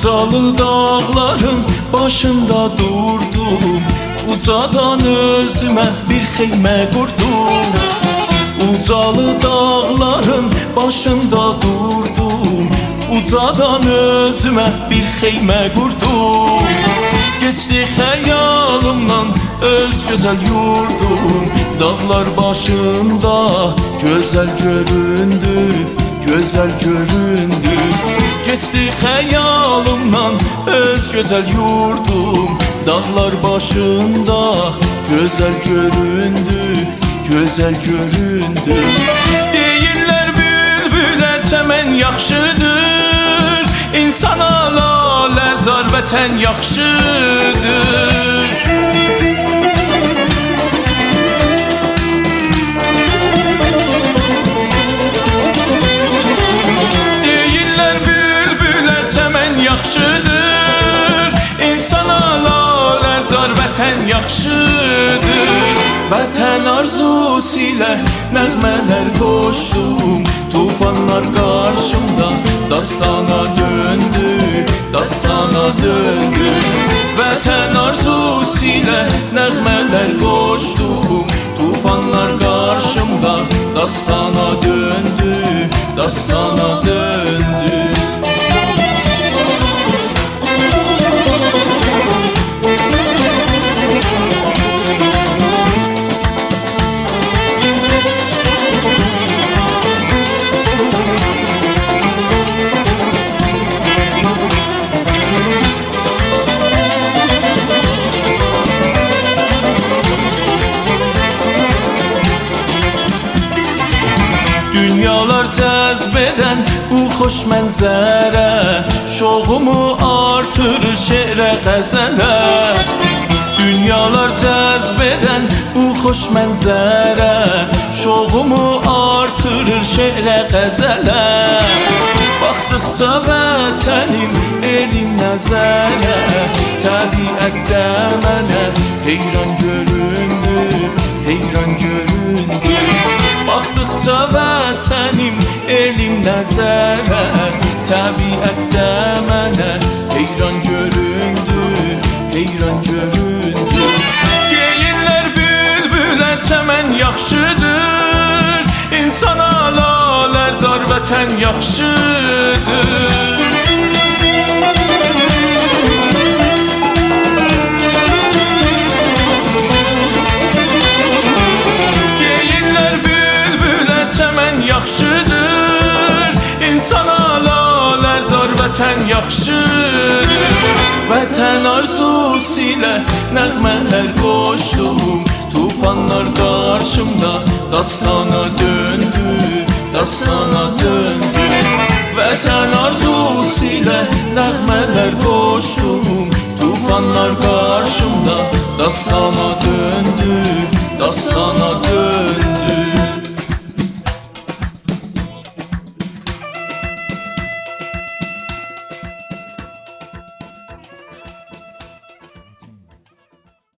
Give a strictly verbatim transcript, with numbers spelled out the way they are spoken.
Ucalı dağların başında durdum, ucadan özümə bir xeymə qurdum. Ucalı dağların başında durdum, ucadan özümə bir xeymə qurdum. Geçdi xəyalımdan öz gözəl yurdum, dağlar başında gözəl göründü, gözəl göründü. Geçdi xəyalımdan öz gözəl yurdum, dağlar başında gözəl göründü, gözəl göründü. Deyirlər bülbülə çəmən yaxşıdır, insana lalə zar vətən yaxşıdır. Deyirlər bülbülə çəmən yaxşıdır, insana lalə zar vətən yaxşıdır. Vətən arzusu ilə nəğmələr qoşdum, tufanlar qarşımda dastana döndü, dastana döndü. Vətən arzusu ilə nəğmələr qoşdum, tufanlar qarşımda dastana döndü, dastana döndü. Dünyalar cəzb edən bu xoş mənzərə, şoğumu artırır şeirə qəzələ. Dünyalar cəzb edən bu xoş mənzərə, şoğumu artırır şeirə qəzələ. Baxdıqca vətənim, elim nəzərə, təbiətdə mənə heyran göründü, heyran göründü. Baxdıqca vətənim, elim nəzərə, təbiətdə mənə heyran göründü, heyran göründü. Deyirlər bülbülə çəmən yaxşıdır, insana lalə zar vətən yaxşıdır. Yaxşıdır, insana lalə zar vətən yaxşıdır. Vətən arzusu ilə nəğmələr qoşdum, tufanlar qarşımda dastana döndü, dastana döndü. Vətən arzusu ilə nəğmələr qoşdum, tufanlar qarşımda dastana döndü.